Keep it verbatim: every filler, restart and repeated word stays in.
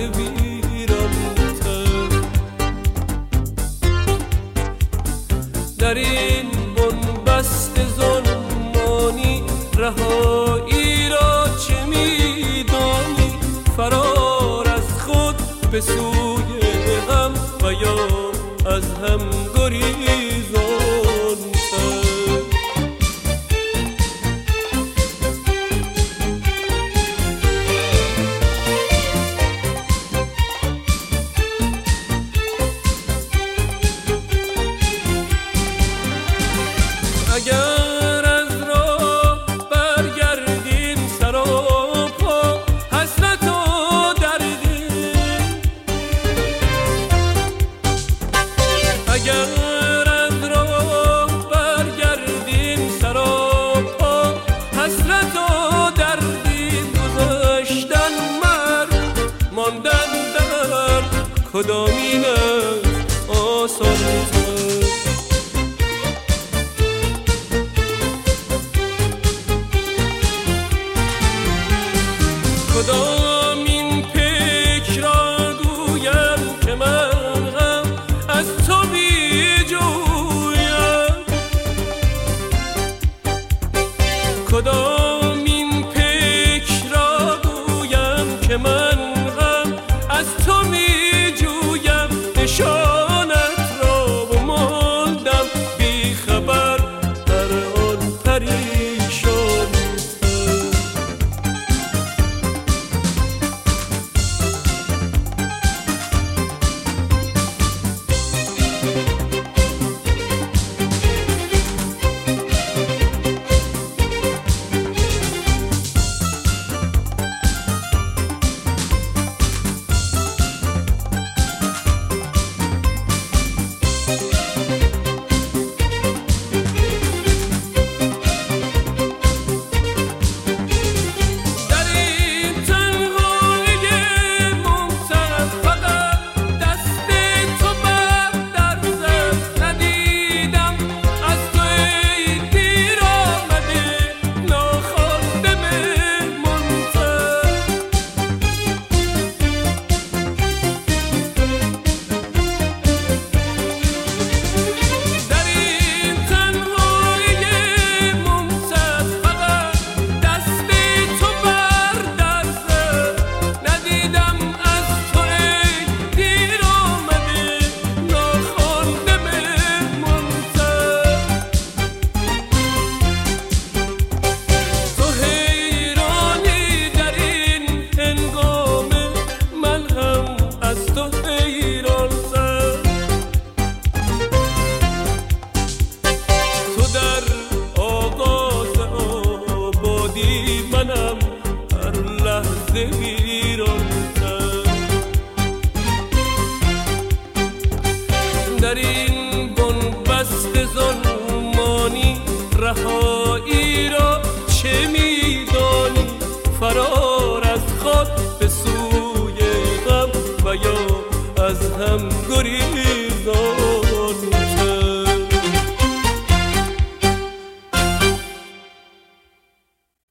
ویران‌تر. در این بنبست ظلمانی رهایی را چه می‌دانی؟ فرار از خود به سوی غم و یا از هم گریزان. اگر از راه برگردیم سراپا حسرت و دردیم، اگر از راه برگردیم سراپا حسرت و دردیم، گذشتن مرگ ماندن در کدامین است آسان‌تر؟ کدام این پیک را گویم که من غم از تو بی جویم؟ کدام این پیک را گویم که من غم از تو بی جویم؟ نشانت را بماندم بی خبر در آن پریشان. منم هر لحظه ویران‌تر. در این بنبست ظلمانی رهایی را چه می‌دانی؟ فرار از خود به سوی غم و یا از هم گریزان.